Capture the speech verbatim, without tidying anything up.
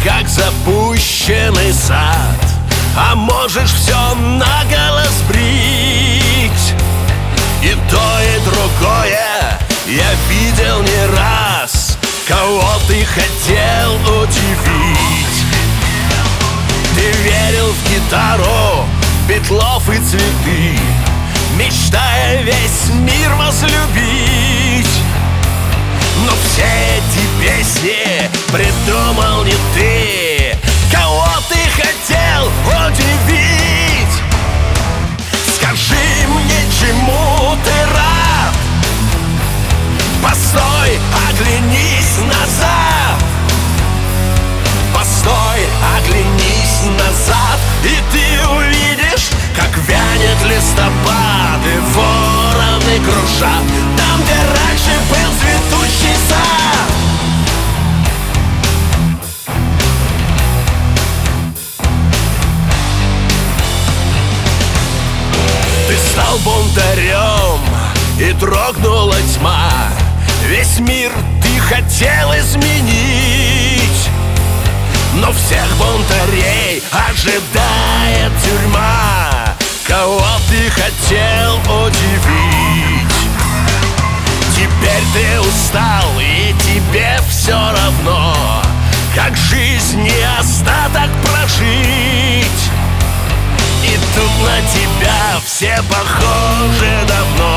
как запущенный сад. А можешь все наголо сбрить. И то, и другое я видел не раз. Кого ты хотел удивить? Ты верил в гитару, Петлов и цветы, мечтая весь мир возлюбить. Но все эти песни придумал не ты. Кого ты хотел удивить? Скажи мне, чему ты рад? Постой, оглянись назад. Постой, оглянись назад, и ты увидишь, как вянет листопад, и вороны кружат там, где раньше был цветущий сад. Ты стал бунтарем, и дрогнула тьма. Весь мир ты хотел изменить, но всех бунтарей ожидает тюрьма. Кого ты хотел удивить? Теперь ты устал, и тебе все равно, как жизнь и остаток прожить. И тут на тебя все похожи давно.